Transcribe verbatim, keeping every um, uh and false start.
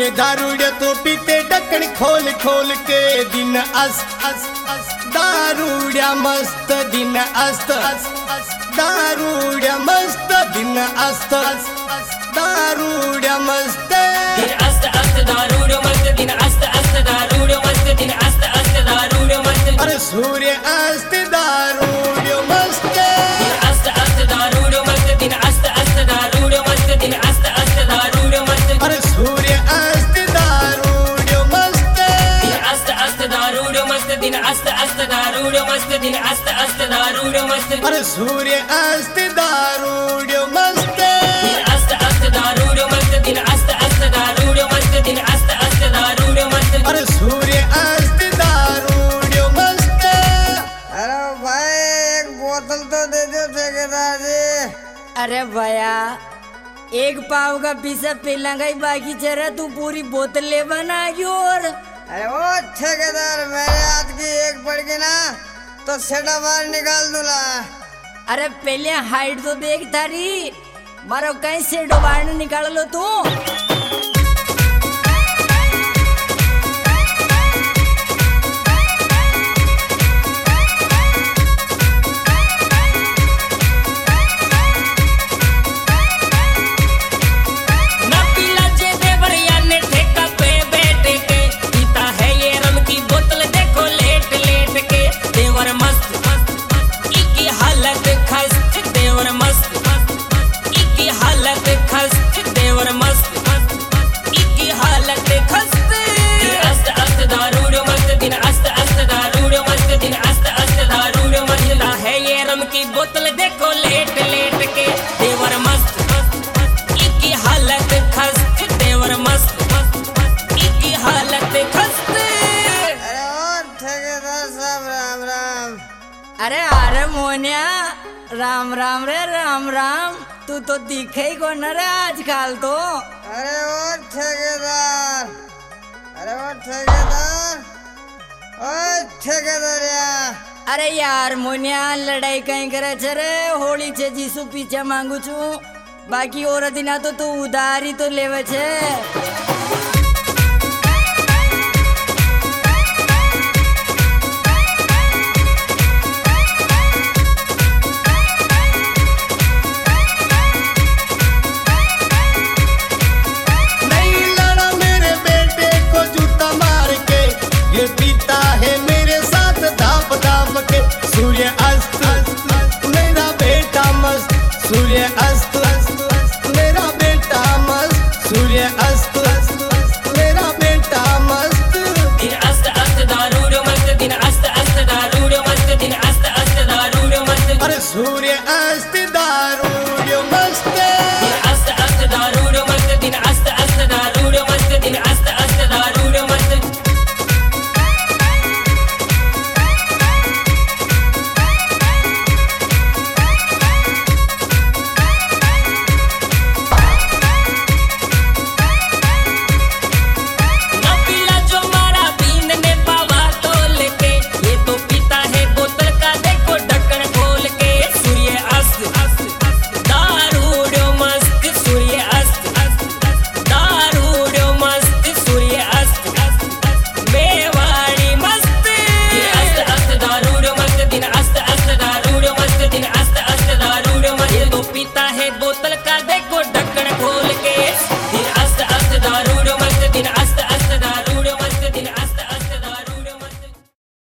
ये दारूड़े तो पीते ढक्कन खोल खोल के। दिन अस्त अस्त अस्त दारूड़िया मस्त दिन अस्त अस्त अस्त दारूड़िया मस्त दिन अस्त अस्त अस्त दारूड़िया मस्त दिन अस्त अस्त दारूड़ मस्त दिन अस्त अस्त दारूड़ मस्त दिन अस्त अस्त दारूड़ मस्त। अरे सूर्य अस्त दारूड़ मस्त दिन अस्त अस्त दारूड़ मस्त दिन अस्त अस्त दारूड़ मस्त दिन अस्त अस्त दारूड़ मस्त। अरे सूर्य अस्त दारूड़ मस्त दिन अस्त अस्त दारूड़ मस्त दिन अस्त अस्त दारूड़ मस्त दिन अस्त अस्त दारूड़ मस्त। अरे सूर्य अस्त दारूड़ मस्त दिन अस्त अस्त दारूड़ मस्त दिन अस्त अस्त दारूड़ मस्त दिन अस्त अस्त दारूड़ मस्त। अरे सूर्य अस्त दारूड़ मस्त। अरे भाई एक बोतल तो दे दो ठेकेदार जी। अरे भैया एक पाव का पीसा पीला गई बाकी चेहरा तू पूरी बोतल ले बना और। अरे वो ठेकेदार मेरे हाथ की एक पड़ गई ना तो सेटा बाहर निकाल दूंगा। अरे पहले हाइट तो देख थारी मारो कहीं से डोबाड़ निकाल लो तू। बोतल देखो लेट लेट के देवर मस्त इकी हालत खस्त देवर मस्त इकी हालत खस्त। अरे और ठेकेदार साहब राम राम। अरे अरे मोनिया राम राम रे राम राम तू तो दिखे ही को न रे आजकल तो। अरे और ठेकेदार अरे और ठेकेदार ओ ठेकेदार यार। अरे यार मोनिया लड़ाई कहीं करे रे होली छे जीसु पीछे मांगू छू बाकी और दिना तो तू उधारी तो लेवे छे।